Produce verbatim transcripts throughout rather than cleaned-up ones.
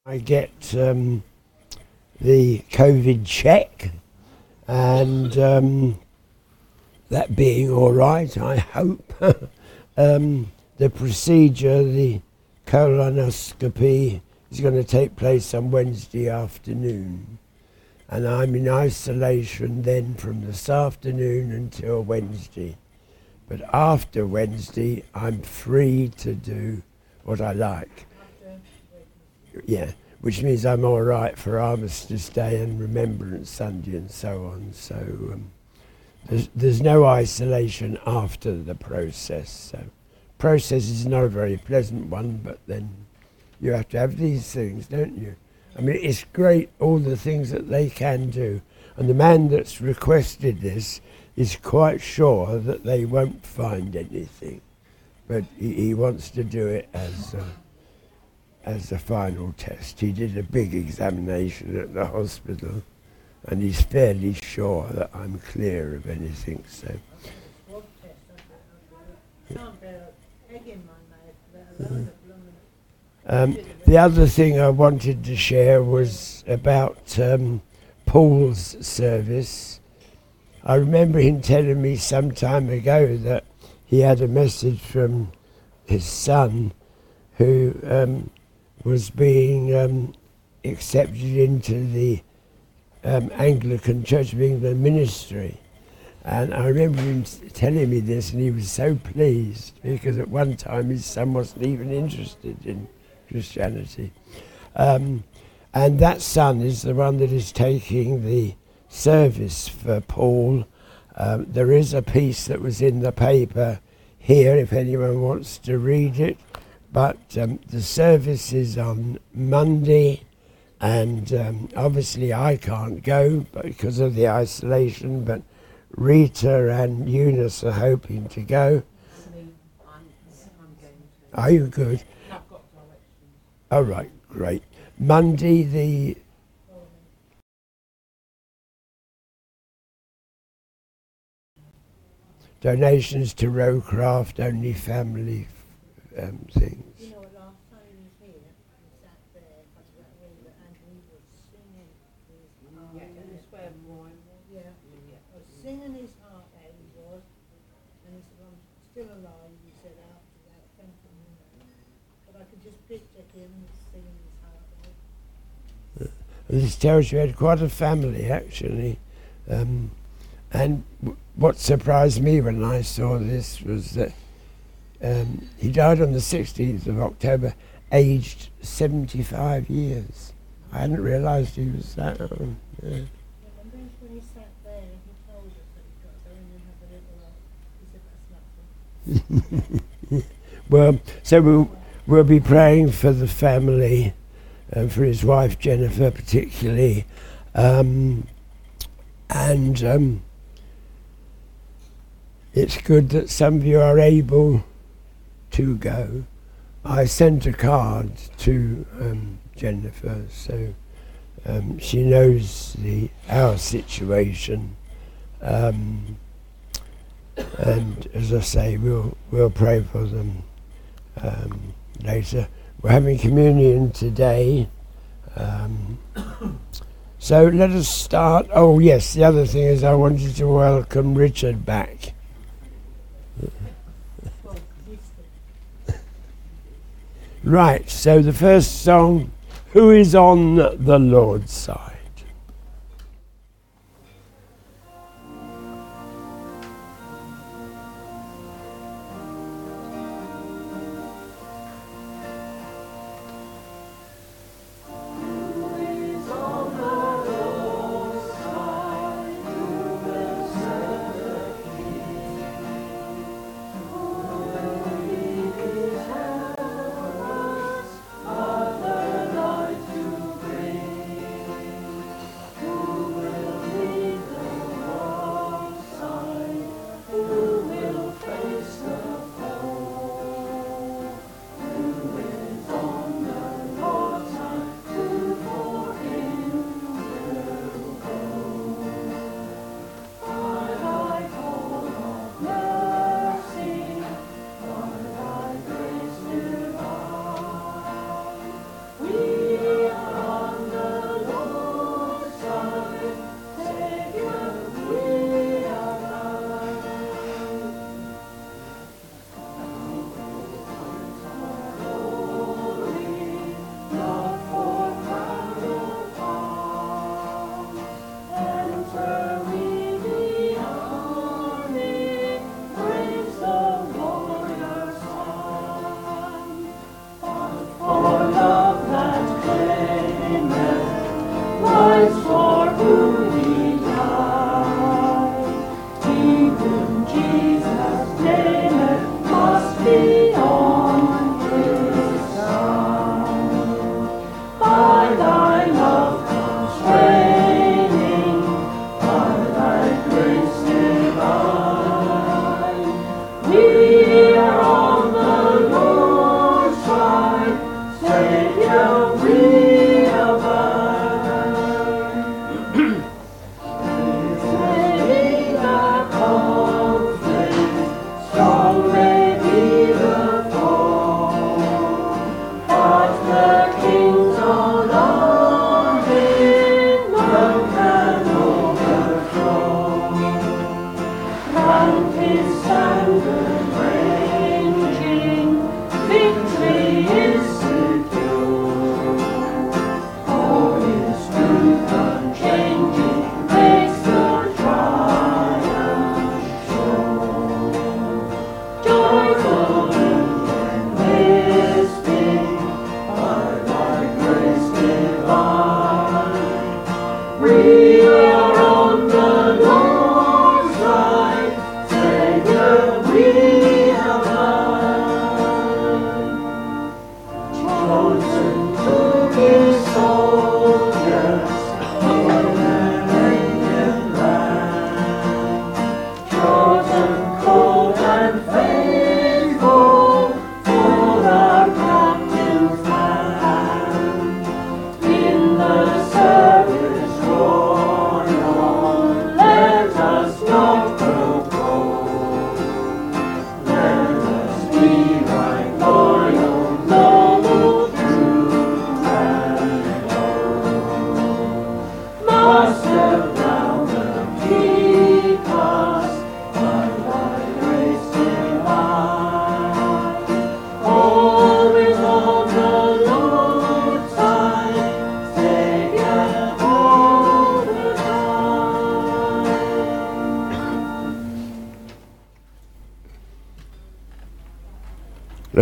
I get um, the COVID check, and um, that being all right, I hope. um, the procedure, the colonoscopy, is going to take place on Wednesday afternoon. And I'm in isolation then from this afternoon until Wednesday. But after Wednesday, I'm free to do what I like. Yeah, which means I'm all right for Armistice Day and Remembrance Sunday and so on. So um, there's, there's no isolation after the process. So process is not a very pleasant one, but then you have to have these things, don't you? I mean, it's great, all the things that they can do. And the man that's requested this is quite sure that they won't find anything. But he, he wants to do it as uh, as the final test. He did a big examination at the hospital, and he's fairly sure that I'm clear of anything. So. Um, the other thing I wanted to share was about um, Paul's service. I remember him telling me some time ago that he had a message from his son who um, was being um, accepted into the um, Anglican Church of England ministry. And I remember him telling me this, and he was so pleased, because at one time his son wasn't even interested in Christianity. Um, and that son is the one that is taking the service for Paul. Um, there is a piece that was in the paper here, if anyone wants to read it. But um, the service is on Monday, and um, obviously I can't go because of the isolation, but Rita and Eunice are hoping to go. Are you good? Oh, right, great. Monday, the donations to Rowcraft, only family um, things. You know, last time he was here, he sat there, and he was singing his heart. Yeah, and it's where Brian was. Yeah, yeah. I was singing his heart out, he was. And he said, I'm still alive, he said, after that, thank you. But I could just picture him singing his heart out. And this tells you he had quite a family, actually. Um, and w- what surprised me when I saw this was that um, he died on the sixteenth of October, aged seventy-five years. I hadn't realised he was that old. Yeah. Remember when he sat there and he told us that he'd got to go in and have a little laugh? He said, that's nothing. Well, so we'll, we'll be praying for the family, and for his wife Jennifer particularly. Um, and um, it's good that some of you are able to go. I sent a card to um, Jennifer, so um, she knows the our situation. Um, and as I say, we'll we'll pray for them um, later. We're having communion today. Um, so let us start. Oh yes, the other thing is I wanted to welcome Richard back. Right, so the first song, Who is on the Lord's Side?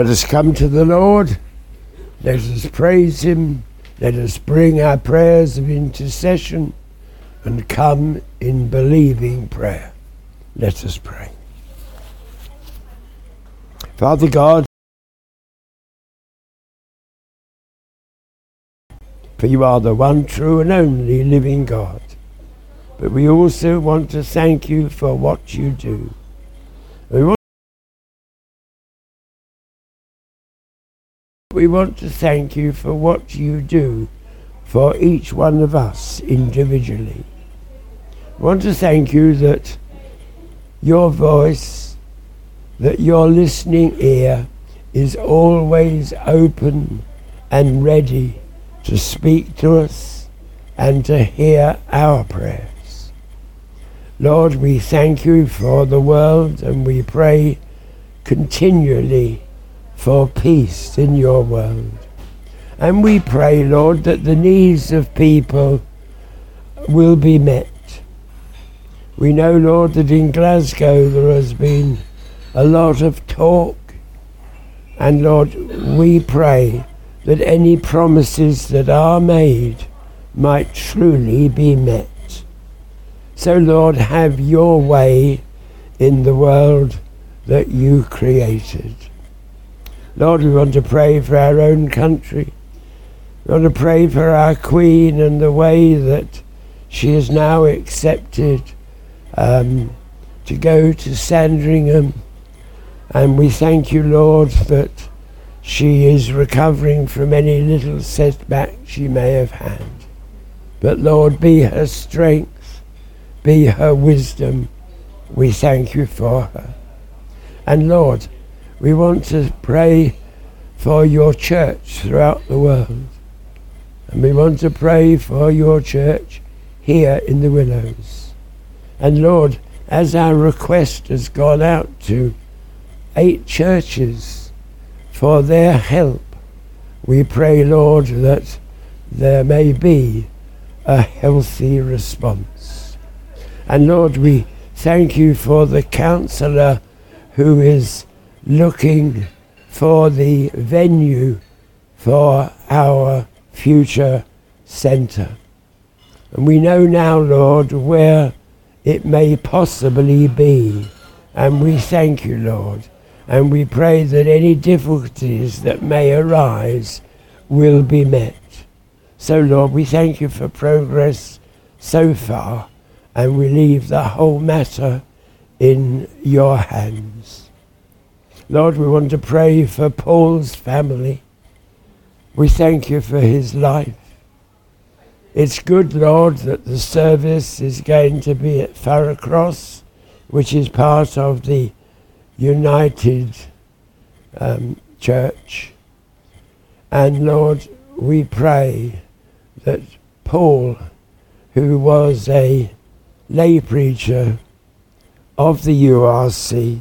Let us come to the Lord. Let us praise him. Let us bring our prayers of intercession and come in believing prayer. Let us pray. Father God, for you are the one true and only living God. But we also want to thank you for what you do. We want, we want to thank you for what you do for each one of us individually. We want to thank you that your voice, that your listening ear is always open and ready to speak to us and to hear our prayers. Lord, we thank you for the world, and we pray continually for peace in your world. And we pray, Lord, that the needs of people will be met. We know, Lord, that in Glasgow there has been a lot of talk, and Lord, we pray that any promises that are made might truly be met. So, Lord, have your way in the world that you created. Lord, we want to pray for our own country. We want to pray for our Queen and the way that she is now accepted um, to go to Sandringham. And we thank you, Lord, that she is recovering from any little setback she may have had. But Lord, be her strength, be her wisdom. We thank you for her. And Lord, we want to pray for your church throughout the world. And we want to pray for your church here in the Willows. And Lord, as our request has gone out to eight churches for their help, we pray, Lord, that there may be a healthy response. And Lord, we thank you for the counsellor who is looking for the venue for our future centre. And we know now, Lord, where it may possibly be. And we thank you, Lord. And we pray that any difficulties that may arise will be met. So, Lord, we thank you for progress so far, and we leave the whole matter in your hands. Lord, we want to pray for Paul's family. We thank you for his life. It's good, Lord, that the service is going to be at Farrar Cross, which is part of the United um, Church. And Lord, we pray that Paul, who was a lay preacher of the U R C,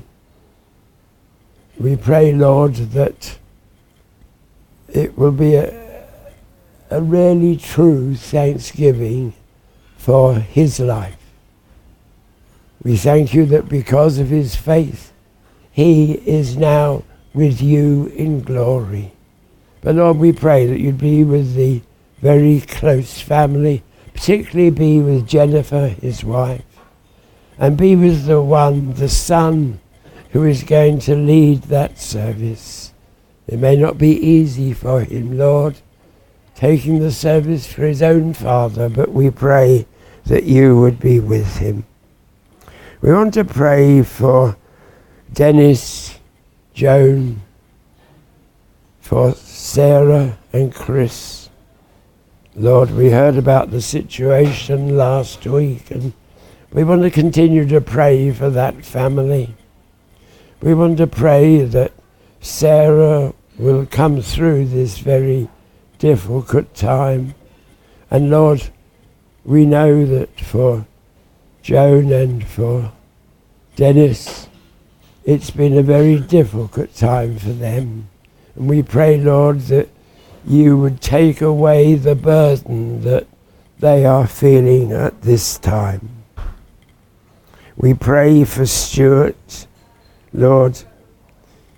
we pray, Lord, that it will be a, a really true thanksgiving for his life. We thank you that because of his faith, he is now with you in glory. But Lord, we pray that you'd be with the very close family, particularly be with Jennifer, his wife, and be with the one, the son, who is going to lead that service. It may not be easy for him, Lord, taking the service for his own father, but we pray that you would be with him. We want to pray for Dennis, Joan, for Sarah and Chris. Lord, we heard about the situation last week, and we want to continue to pray for that family. We want to pray that Sarah will come through this very difficult time. And Lord, we know that for Joan and for Dennis, it's been a very difficult time for them. And we pray, Lord, that you would take away the burden that they are feeling at this time. We pray for Stuart, Lord,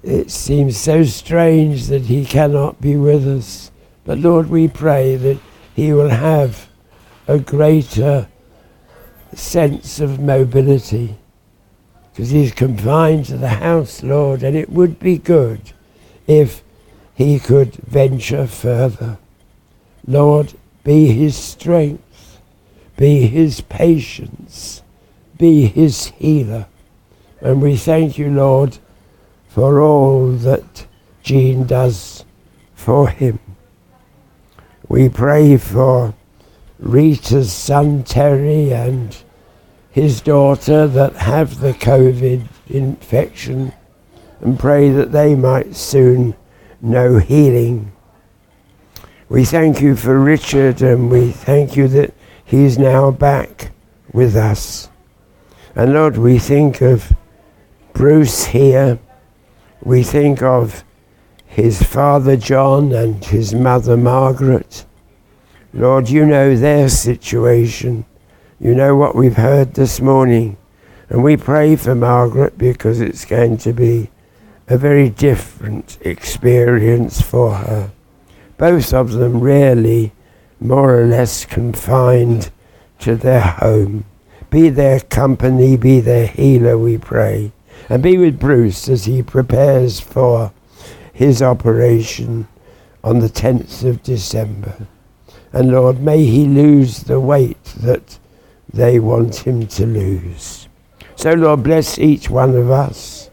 it seems so strange that he cannot be with us. But Lord, we pray that he will have a greater sense of mobility, because he's confined to the house, Lord, and it would be good if he could venture further. Lord, be his strength, be his patience, be his healer. And we thank you, Lord, for all that Jean does for him. We pray for Rita's son Terry and his daughter that have the COVID infection, and pray that they might soon know healing. We thank you for Richard, and we thank you that he's now back with us. And Lord, we think of Bruce here. We think of his father John and his mother Margaret. Lord, you know their situation. You know what we've heard this morning. And we pray for Margaret, because it's going to be a very different experience for her. Both of them really more or less confined to their home. Be their company, be their healer, we pray. And be with Bruce as he prepares for his operation on the tenth of December. And Lord, may he lose the weight that they want him to lose. So Lord, bless each one of us.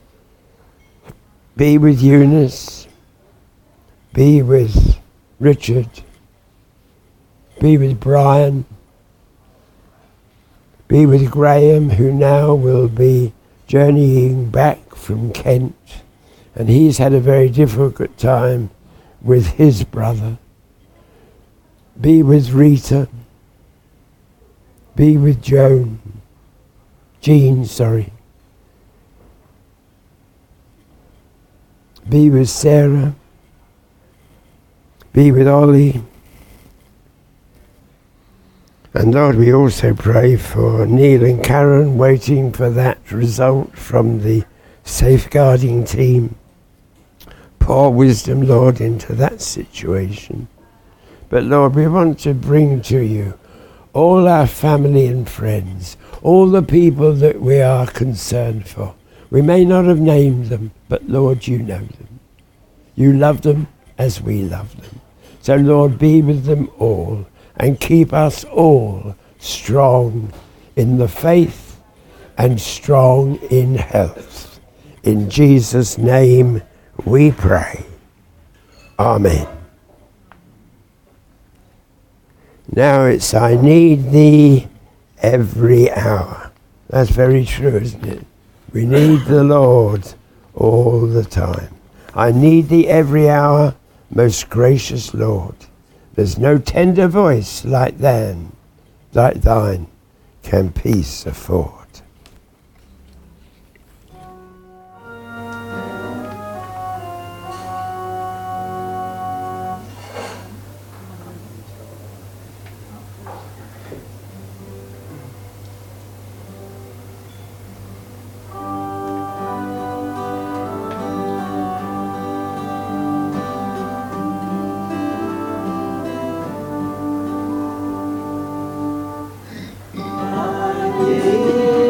Be with Eunice. Be with Richard. Be with Brian. Be with Graham, who now will be journeying back from Kent. And he's had a very difficult time with his brother. Be with Rita. Be with Joan. Jean, sorry. Be with Sarah. Be with Ollie. And Lord, we also pray for Neil and Karen, waiting for that result from the safeguarding team. Pour wisdom, Lord, into that situation. But Lord, we want to bring to you all our family and friends, all the people that we are concerned for. We may not have named them, but Lord, you know them. You love them as we love them. So Lord, be with them all and keep us all strong in the faith and strong in health. In Jesus' name we pray. Amen. Now it's, I need thee every hour. That's very true, isn't it? We need the Lord all the time. I need thee every hour, most gracious Lord. There's no tender voice like thine, like thine can peace afford. Yeah.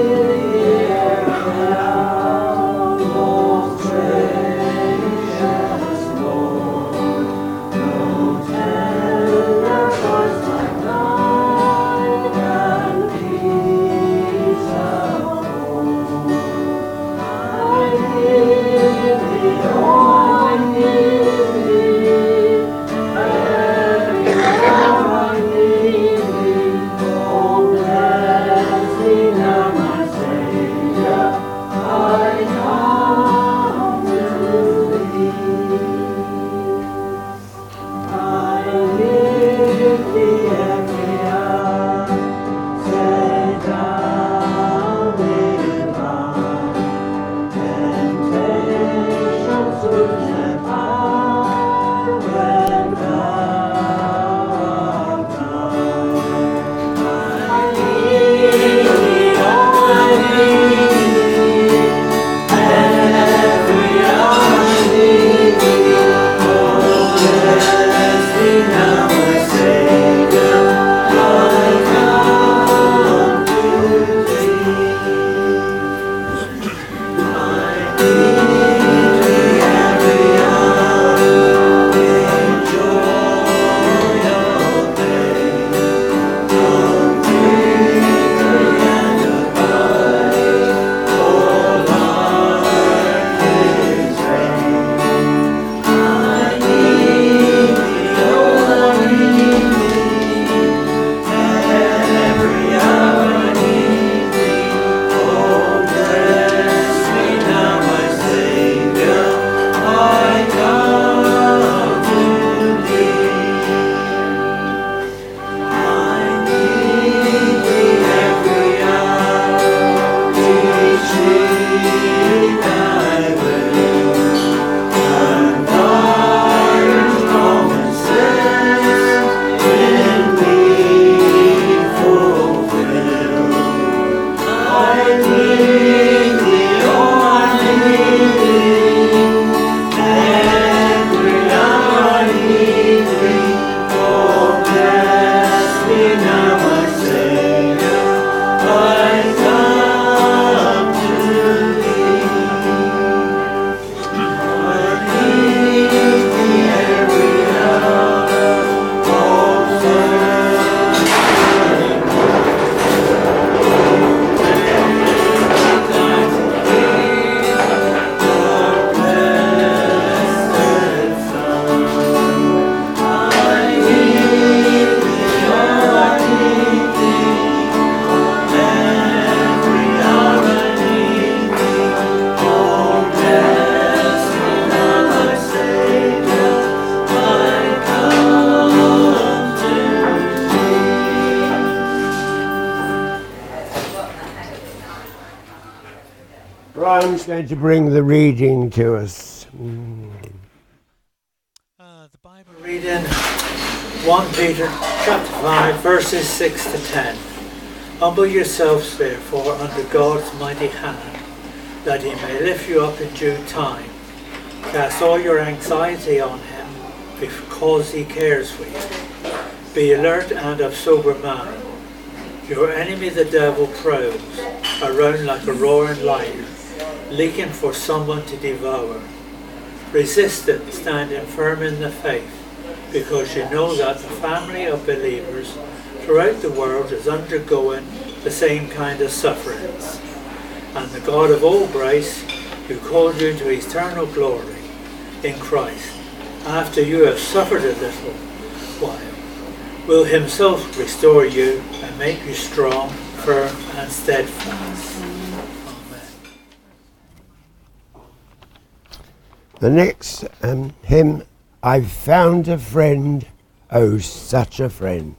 John's going to bring the reading to us. Mm. Uh, the Bible reading, First Peter chapter five, verses six to ten. Humble yourselves, therefore, under God's mighty hand, that he may lift you up in due time. Cast all your anxiety on him, because he cares for you. Be alert and of sober mind. Your enemy the devil prowls around like a roaring lion, looking for someone to devour. Resist him, standing firm in the faith, because you know that the family of believers throughout the world is undergoing the same kind of sufferings. And the God of all grace, who called you to eternal glory in Christ, after you have suffered a little while, will himself restore you and make you strong, firm and steadfast. Amen. The next um, hymn, I've found a friend, oh such a friend.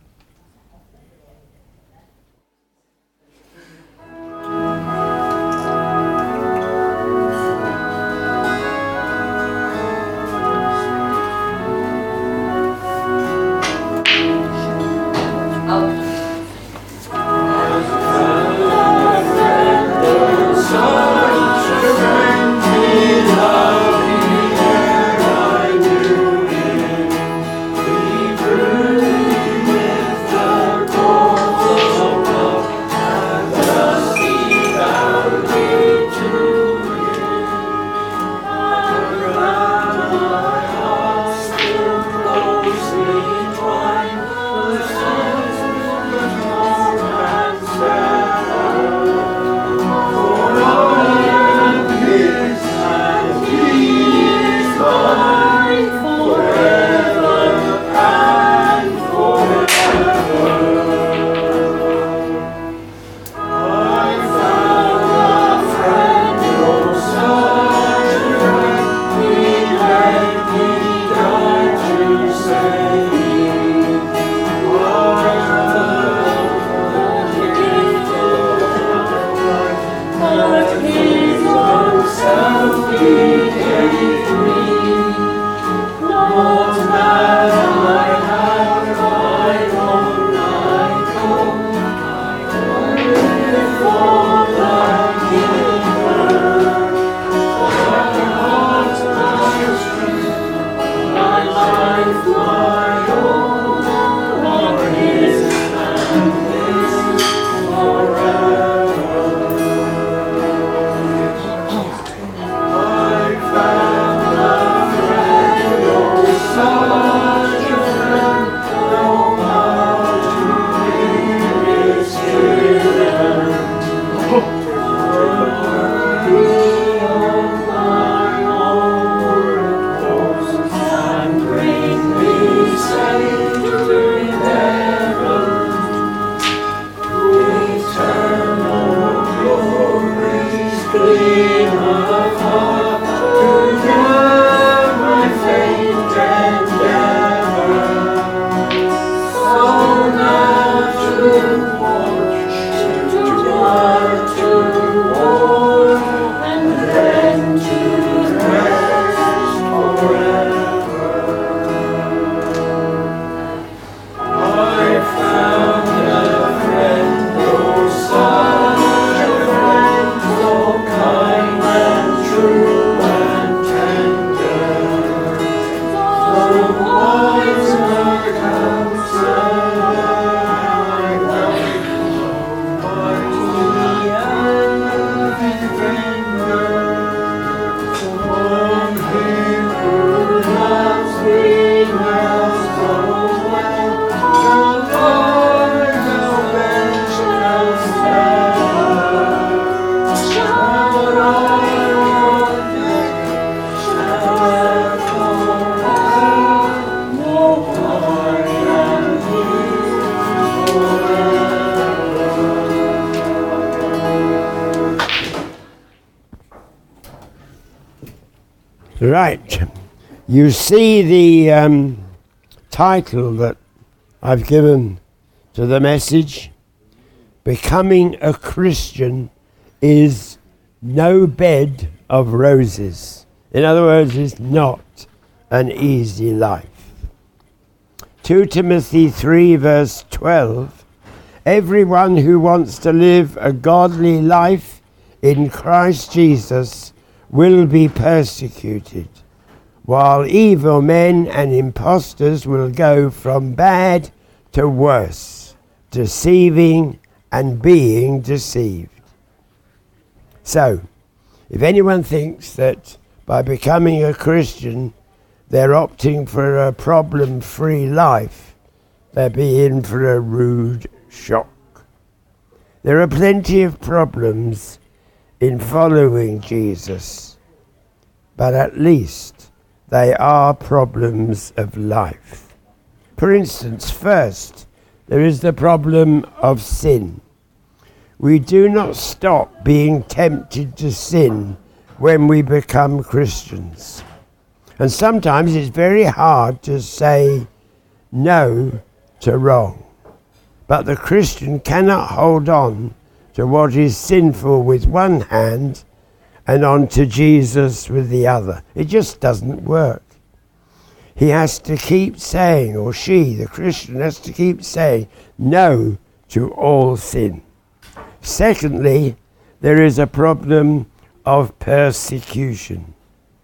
Right. You see the um, title that I've given to the message. Becoming a Christian is no bed of roses. In other words, it's not an easy life. Second Timothy three verse twelve, everyone who wants to live a godly life in Christ Jesus will be persecuted, while evil men and impostors will go from bad to worse, deceiving and being deceived. So, if anyone thinks that by becoming a Christian they're opting for a problem-free life, they'll be in for a rude shock. There are plenty of problems in following Jesus, but at least they are problems of life. For instance, first, there is the problem of sin. We do not stop being tempted to sin when we become Christians. And sometimes it's very hard to say no to wrong. But the Christian cannot hold on to what is sinful with one hand and on to Jesus with the other. It just doesn't work. He has to keep saying, or she, the Christian, has to keep saying no to all sin. Secondly, there is a problem of persecution.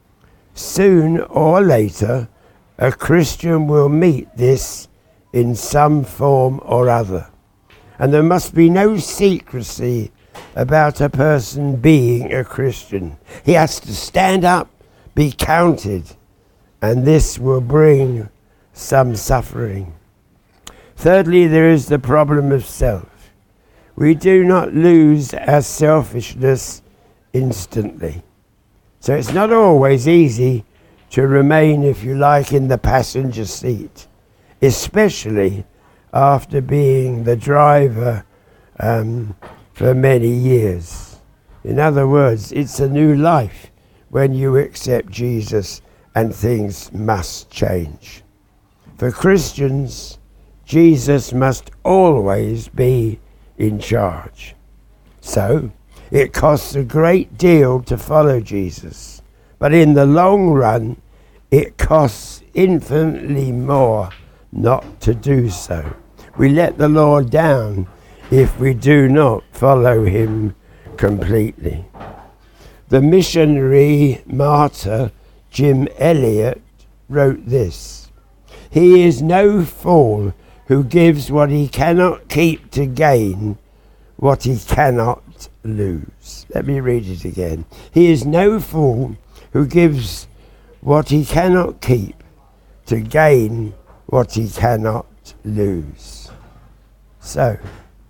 Soon or later, a Christian will meet this in some form or other. And there must be no secrecy about a person being a Christian. He has to stand up, be counted, and this will bring some suffering. Thirdly, there is the problem of self. We do not lose our selfishness instantly. So it's not always easy to remain, if you like, in the passenger seat, especially after being the driver um, for many years. In other words, it's a new life when you accept Jesus, and things must change. For Christians, Jesus must always be in charge. So, it costs a great deal to follow Jesus, but in the long run, it costs infinitely more not to do so. We let the Lord down if we do not follow him completely. The missionary martyr Jim Elliot wrote this: "He is no fool who gives what he cannot keep to gain what he cannot lose." Let me read it again. He is no fool who gives what he cannot keep to gain what he cannot lose. So,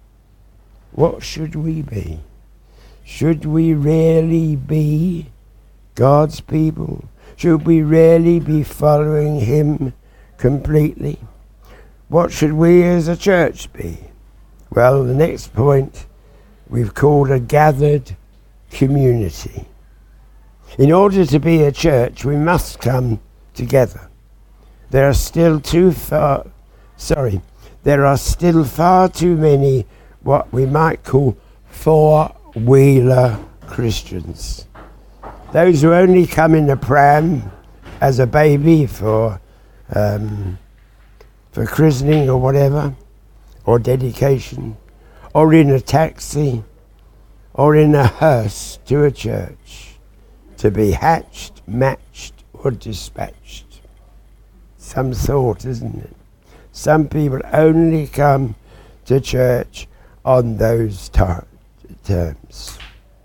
what should we be? Should we really be God's people? Should we really be following him completely? What should we as a church be? Well, the next point we've called a gathered community. In order to be a church, we must come together. There are still too far, sorry, there are still far too many what we might call four-wheeler Christians. Those who only come in a pram as a baby for um, for christening or whatever, or dedication, or in a taxi, or in a hearse to a church, to be hatched, matched, or dispatched. Some thought, isn't it? Some people only come to church on those tar- terms.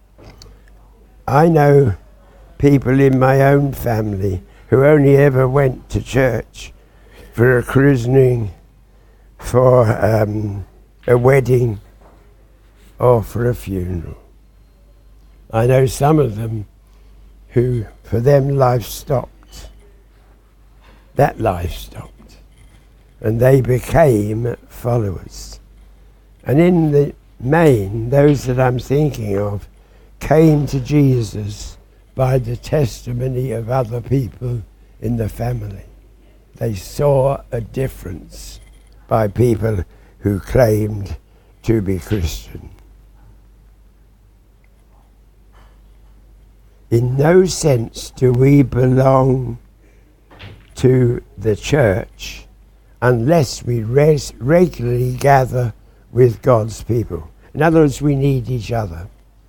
I know people in my own family who only ever went to church for a christening, for um, a wedding, or for a funeral. I know some of them who, for them, life stopped. That life stopped. And they became followers. And in the main, those that I'm thinking of came to Jesus by the testimony of other people in the family. They saw a difference by people who claimed to be Christian. in no sense do we belong to the church unless we res- regularly gather with God's people. In other words, we need each other.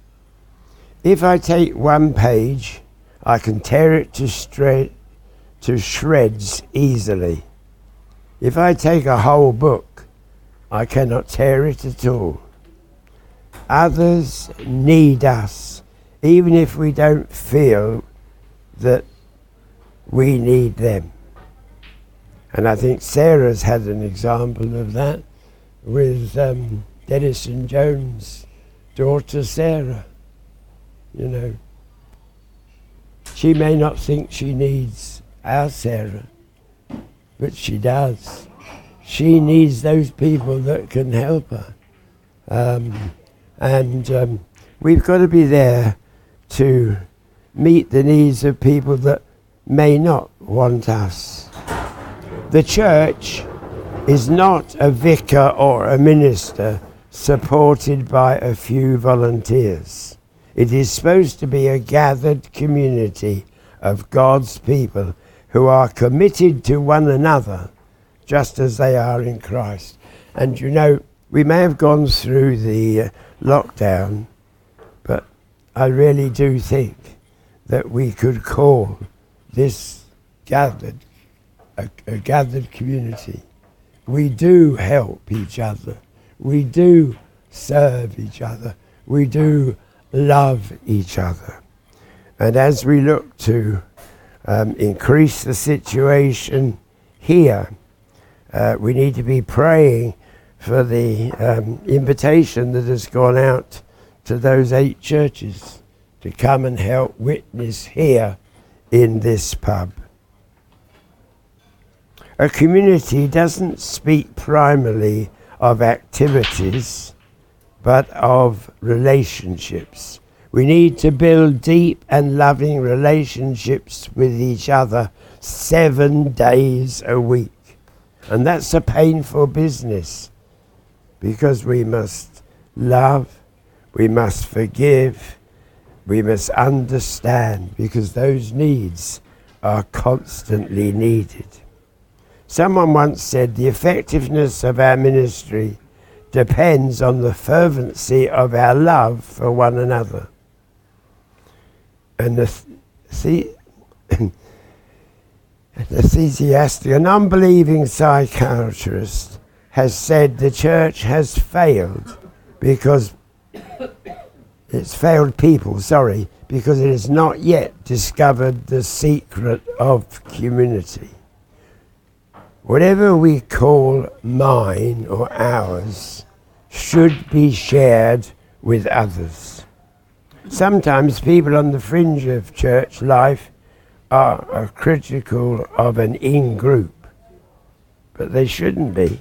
If I take one page, I can tear it to, stre- to shreds easily. If I take a whole book, I cannot tear it at all. Others need us, even if we don't feel that we need them. And I think Sarah's had an example of that with um, Dennis and Jones' daughter Sarah. You know, she may not think she needs our Sarah, but she does. She needs those people that can help her. Um, and um, we've got to be there to meet the needs of people that may not want us. The church is not a vicar or a minister supported by a few volunteers. It is supposed to be a gathered community of God's people who are committed to one another just as they are in Christ. And you know, we may have gone through the uh, lockdown, but I really do think that we could call this gathered a, a gathered community. We do help each other. We do serve each other. We do love each other. And as we look to um, increase the situation here, uh, we need to be praying for the um, invitation that has gone out to those eight churches to come and help witness here in this pub. A community doesn't speak primarily of activities, but of relationships. We need to build deep and loving relationships with each other seven days a week. And that's a painful business, because we must love, we must forgive, we must understand, because those needs are constantly needed. Someone once said the effectiveness of our ministry depends on the fervency of our love for one another. And the th- the enthusiastic, an unbelieving psychiatrist has said the church has failed because it's failed people, sorry, because it has not yet discovered the secret of community. Whatever we call mine or ours should be shared with others. Sometimes people on the fringe of church life are, are critical of an in-group, but they shouldn't be.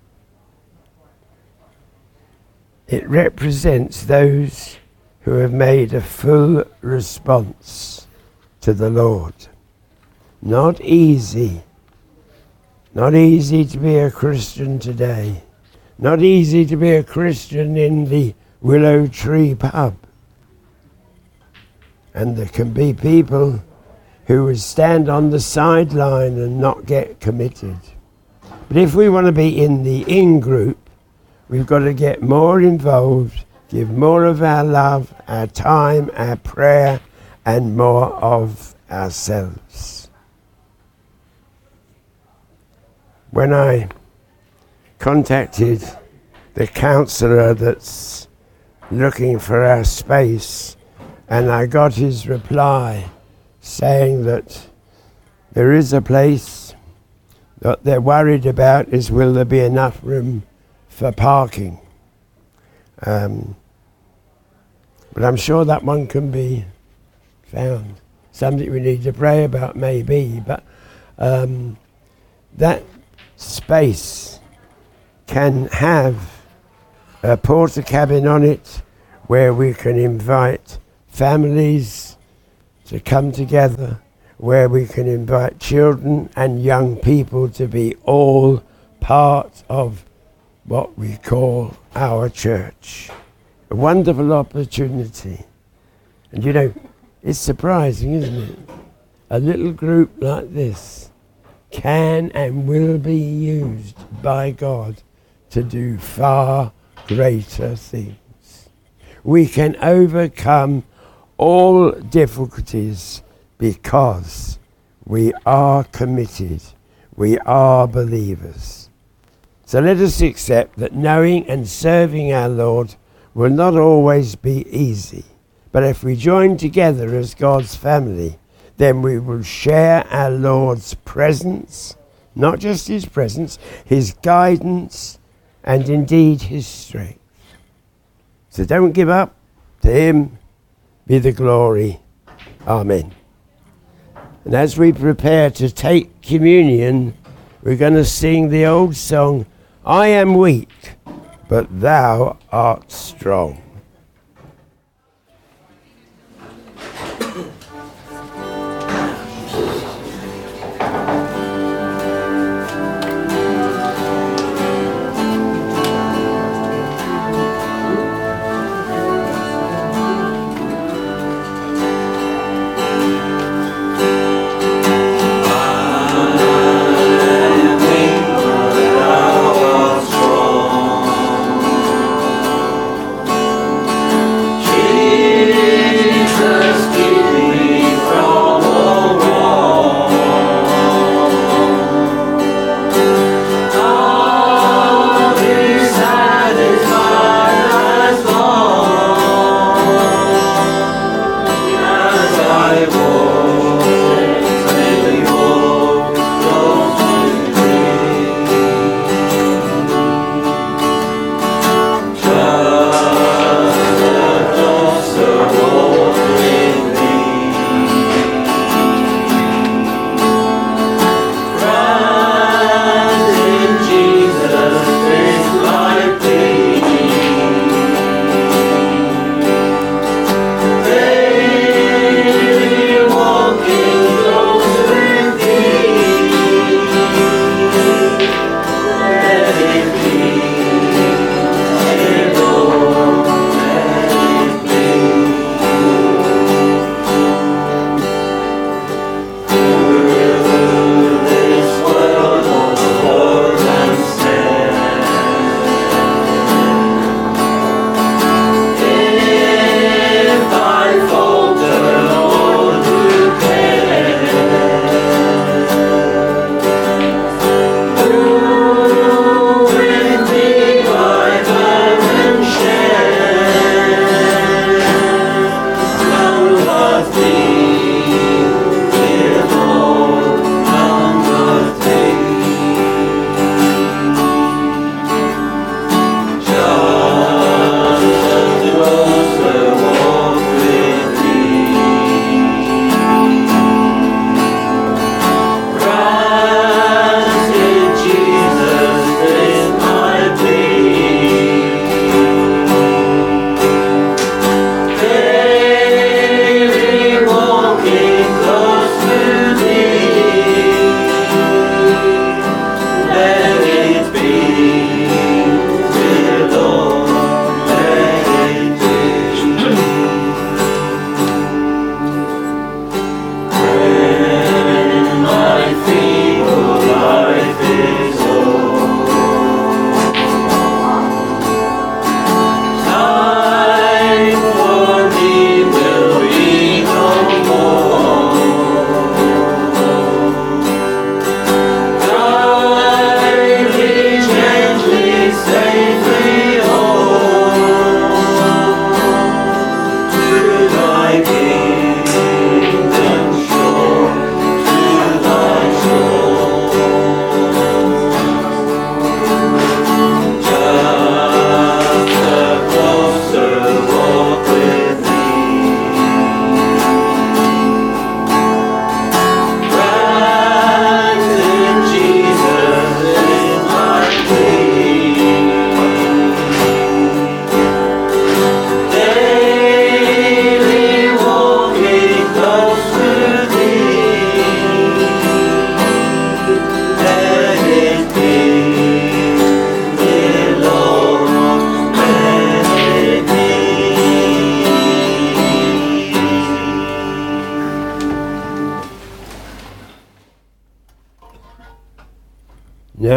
It represents those who have made a full response to the Lord. Not easy. Not easy to be a Christian today. Not easy to be a Christian in the Willow Tree pub. And there can be people who would stand on the sideline and not get committed. But if we want to be in the in-group, we've got to get more involved, give more of our love, our time, our prayer, and more of ourselves. When I contacted the counsellor that's looking for our space, and I got his reply saying that there is a place. What they're worried about is, will there be enough room for parking? Um, but I'm sure that one can be found. Something we need to pray about, maybe, but um, that space can have a porta cabin on it where we can invite families to come together, where we can invite children and young people to be all part of what we call our church. A wonderful opportunity. And you know, It's surprising, isn't it? A little group like this can and will be used by God to do far greater things. We can overcome all difficulties because we are committed. We are believers. So let us accept that knowing and serving our Lord will not always be easy. But if we join together as God's family, then we will share our Lord's presence, not just his presence, his guidance, and indeed his strength. So don't give up. To him be the glory. Amen. And as we prepare to take communion, we're going to sing the old song, I am weak, but thou art strong.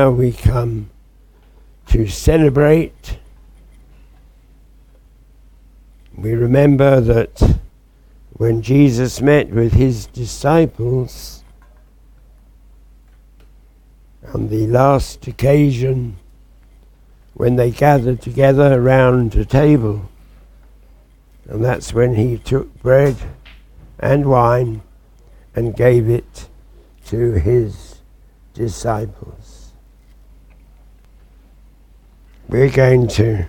now we come to celebrate. We remember that when Jesus met with his disciples on the last occasion when they gathered together around a table, and that's when he took bread and wine and gave it to his disciples. We're going to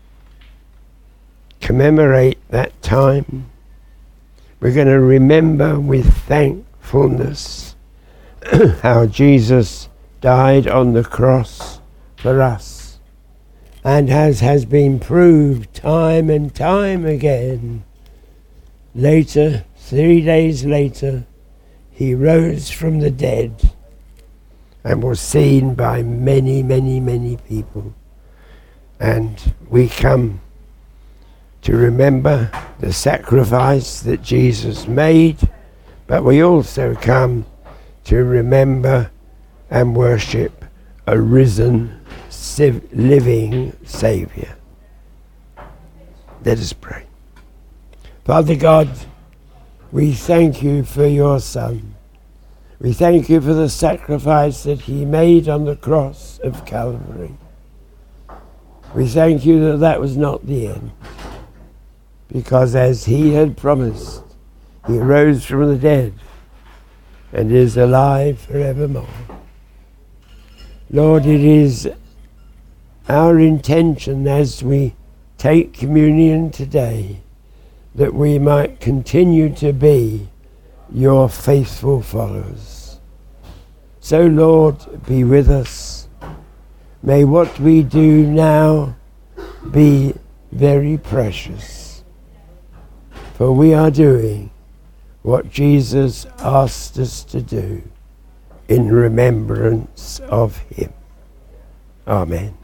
commemorate that time. We're going to remember with thankfulness how Jesus died on the cross for us, and as has been proved time and time again, later, three days later, he rose from the dead and was seen by many, many, many people. And we come to remember the sacrifice that Jesus made, but we also come to remember and worship a risen, civ- living Saviour. Let us pray. Father God, we thank you for your Son. We thank you for the sacrifice that he made on the cross of Calvary. We thank you that that was not the end, because as he had promised, he rose from the dead and is alive forevermore. Lord, it is our intention as we take communion today that we might continue to be your faithful followers. So, Lord, be with us. May what we do now be very precious, for we are doing what Jesus asked us to do in remembrance of him. Amen.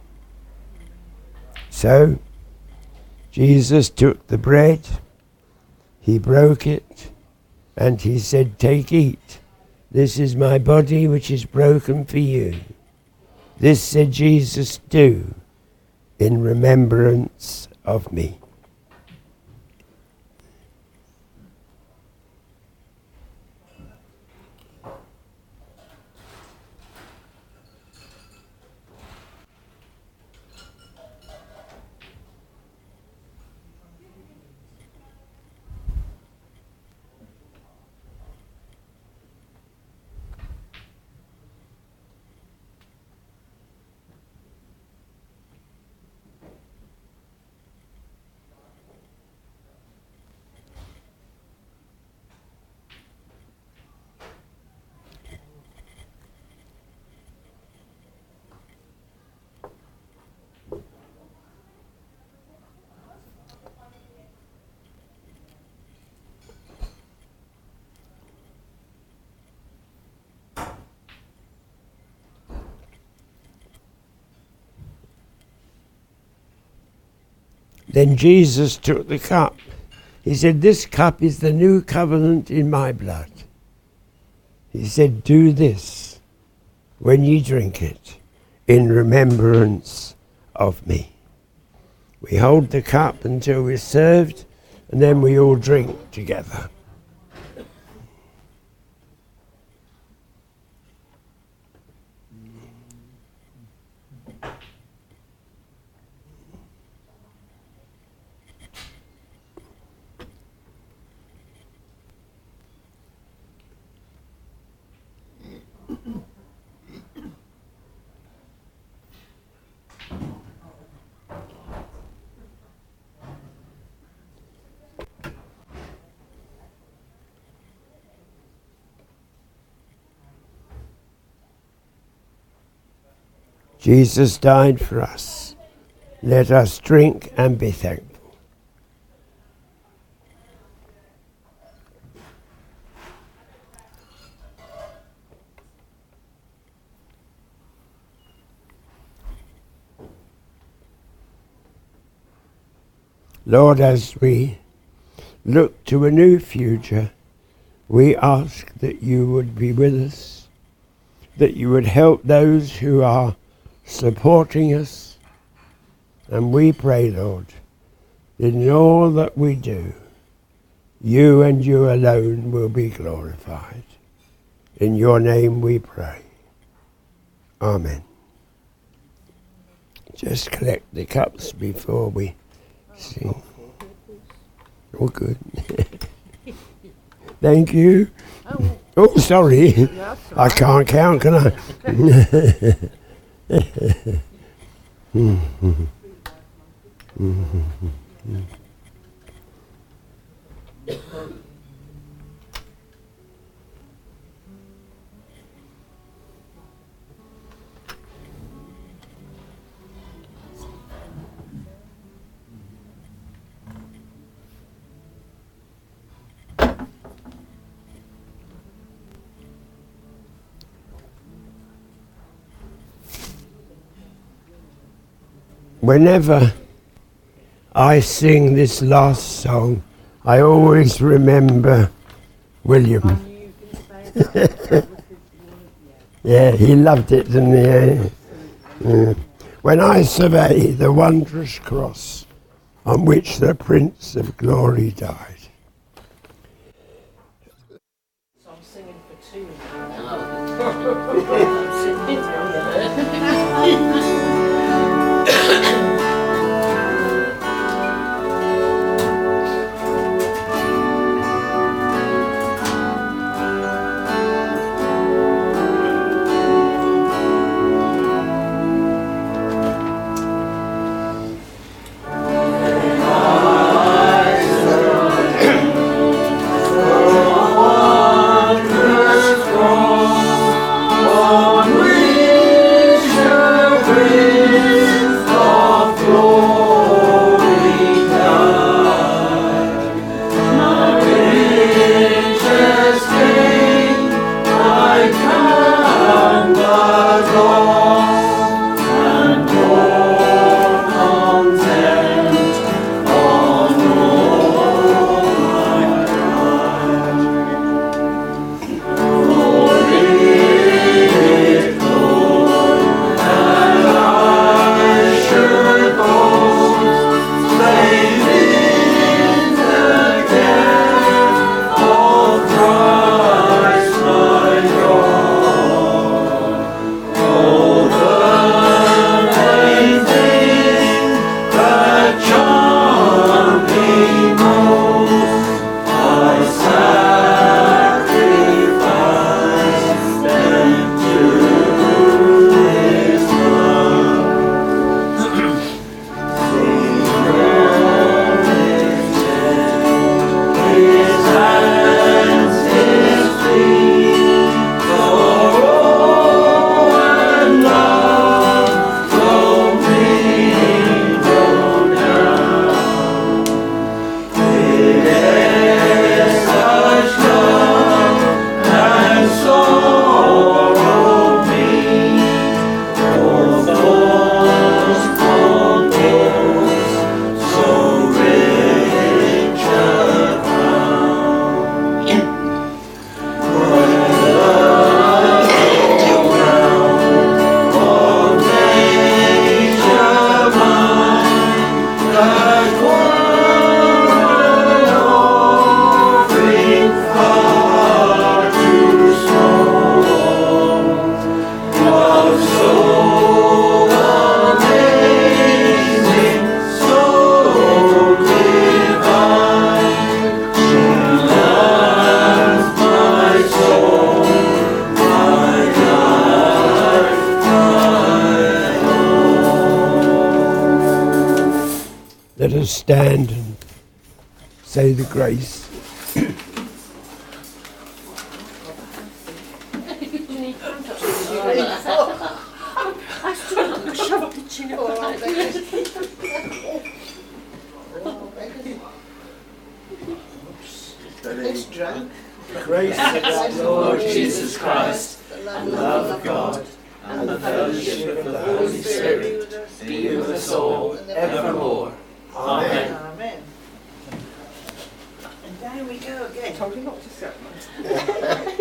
So, Jesus took the bread, he broke it, and he said, "Take, eat. This is my body which is broken for you. This," said Jesus, "do in remembrance of me." Then Jesus took the cup. He said, "This cup is the new covenant in my blood." He said, "Do this when ye drink it in remembrance of me." We hold the cup until we're served, and then we all drink together. Jesus died for us. Let us drink and be thankful. Lord, as we look to a new future, we ask that you would be with us, that you would help those who are supporting us. And we pray, Lord, in all that we do, you and you alone will be glorified. In your name we pray. Amen. Just collect the cups before we sing. Oh, good. Thank you. Oh, sorry. I can't count, can I? Whenever I sing this last song, I always remember William. Yeah, he loved it, didn't he? Yeah. When I survey the wondrous cross on which the Prince of Glory died. So I'm singing for two. Let us stand and say the grace. I still shoved the chin up. It's drunk. Grace of our Lord Jesus Christ, the love of God, and the fellowship of the Holy Spirit be with us all evermore. Amen. Amen. And down we go again. Told you not to set